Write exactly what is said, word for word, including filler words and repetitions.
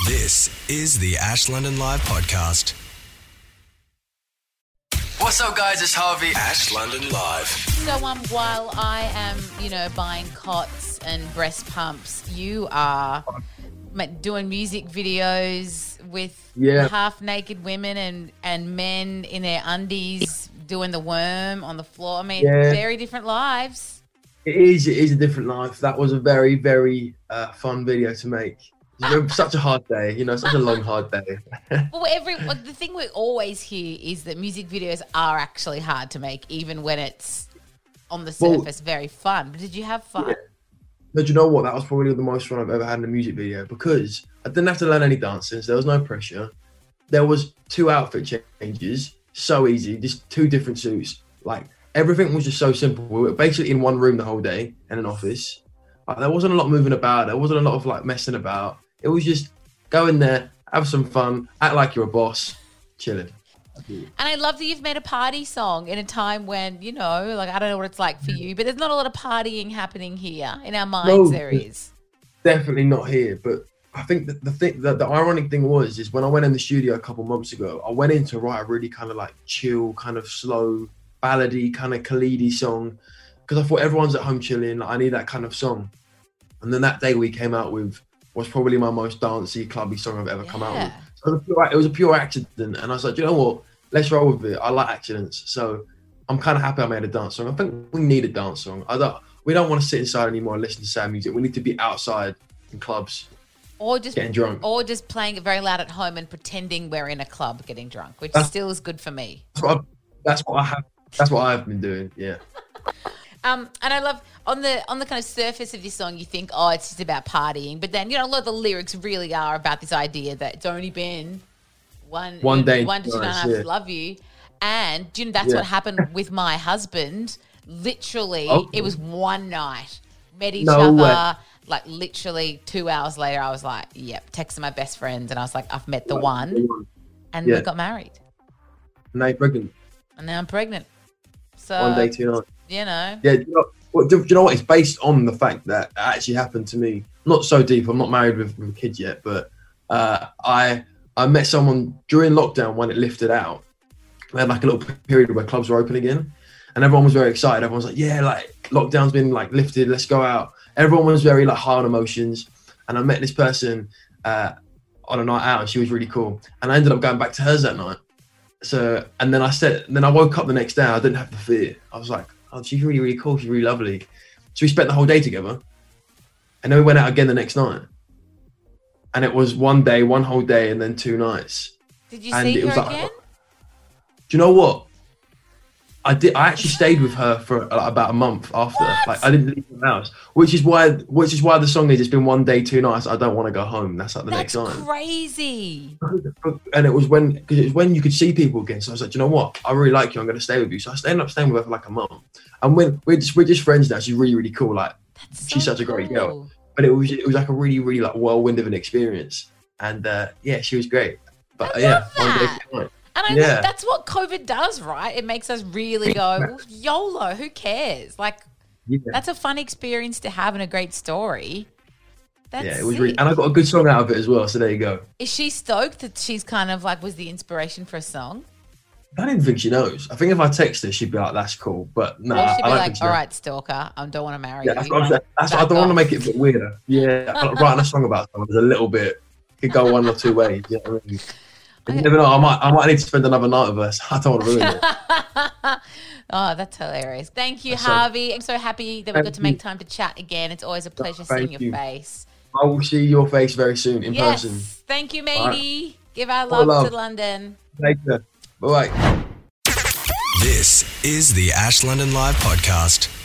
This is the Ash London Live podcast. What's up, guys? It's Harvey. Ash London Live. So um, while I am, you know, buying cots and breast pumps, you are ma- doing music videos with Yeah. half-naked women and, and men in their undies doing the worm on the floor. I mean, Yeah. very different lives. It is. It is a different life. That was a very, very uh, fun video to make. It was such a hard day, you know, such a long, hard day. Well, every well, the thing we always hear is that music videos are actually hard to make, even when it's on the Well, surface very fun. But did you have fun? Yeah. But you know what? That was probably the most fun I've ever had in a music video because I didn't have to learn any dances. There was no pressure. There was two outfit changes, so easy, just two different suits. Like everything was just so simple. We were basically in one room the whole day in an office. Like, there wasn't a lot moving about. There wasn't a lot of like messing about. It was just go in there, have some fun, act like you're a boss, chilling. And I love that you've made a party song in a time when, you know, like I don't know what it's like for you, but there's not a lot of partying happening here. In our minds, No, there is. Definitely not here. But I think that the thing, that the ironic thing was, is when I went in the studio a couple months ago, I went in to write a really kind of like chill, kind of slow, ballady, kind of Khalidi song, because I thought everyone's at home chilling. Like, I need that kind of song. And then that day we came out with was probably my most dancey, clubby song I've ever Yeah. come out with. So it was, a pure, it was a pure accident, and I was like, you know what? Let's roll with it. I like accidents, so I'm kind of happy I made a dance song. I think we need a dance song. I don't. We don't want to sit inside anymore and listen to sad music. We need to be outside in clubs, Or just getting drunk. or just playing it very loud at home and pretending we're in a club getting drunk, which That's- still is good for me. That's what, I, that's what I have. That's what I've been doing. Yeah. Um, and I love on the on the kind of surface of this song, you think, oh, it's just about partying, but then you know a lot of the lyrics really are about this idea that it's only been one One day, one to two and a nice, half yeah. to love you, and do you know that's Yeah. what happened with my husband. Literally, Oh. it was one night. Met each No other. way. Like literally two hours later, I was like, "Yep." Texting my best friends, and I was like, "I've met the one," and Yeah. we got married, Now you're pregnant. and now I'm pregnant. So One day, two nights. you know, Yeah. Do you know, well, do, do you know what? It's based on the fact that it actually happened to me. Not so deep. I'm not married with, with kids yet, but uh, I I met someone during lockdown when it lifted out. We had like a little period where clubs were open again, and everyone was very excited. Everyone was like, "Yeah, like lockdown's been like lifted. Let's go out." Everyone was very like high on emotions, and I met this person uh, on a night out, and she was really cool. And I ended up going back to hers that night. So, and then I said, then I woke up the next day. I didn't have the fear. I was like, "Oh, she's really, really cool. She's really lovely." So we spent the whole day together, and then we went out again the next night. And it was one day, one whole day, and then two nights. did you And see it was her like- again? Do you know what? I did. I actually stayed with her for like, about a month after. What? Like I didn't leave the house, which is why, which is why the song is. It's been one day, two nights. I don't want to go home. That's like the That's next line. crazy. And it was when, because it was when you could see people again. So I was like, "Do you know what? I really like you. I'm going to stay with you." So I ended up staying with her for like a month. And when we're just we're just friends now. She's really, really cool. Like, That's she's so such a great cool. girl. But it was it was like a really, really like whirlwind of an experience. And uh, yeah, she was great. But I uh, yeah, love one day, that. two nights. And I Yeah. think that's what COVID does, right? It makes us really go, well, YOLO, who cares? Like, Yeah. that's a fun experience to have and a great story. That's Yeah, it was sick. really, and I got a good song out of it as well. So there you go. Is she stoked that she's kind of like was the inspiration for a song? I don't even think she knows. I think if I text her, she'd be like, "That's cool." But no, Or nah, she'd I be don't like, think she all knows. right, stalker, I don't want to marry Yeah, you. that's what I'm saying. That's what, I Back don't want to off. make it a bit weirder. Yeah, like writing a song about someone is a little bit. Could go one or two ways. You know what I mean? And you never know. I might, I might need to spend another night with her. So I don't want to ruin it. Oh, that's hilarious. Thank you, That's so- Harvey. I'm so happy that we Thank got to make you. time to chat again. It's always a pleasure Thank seeing your you. face. I will see your face very soon in Yes. person. Thank you, All right. matey. Give our All love, love. to London. Later. Bye. This is the Ash London Live podcast.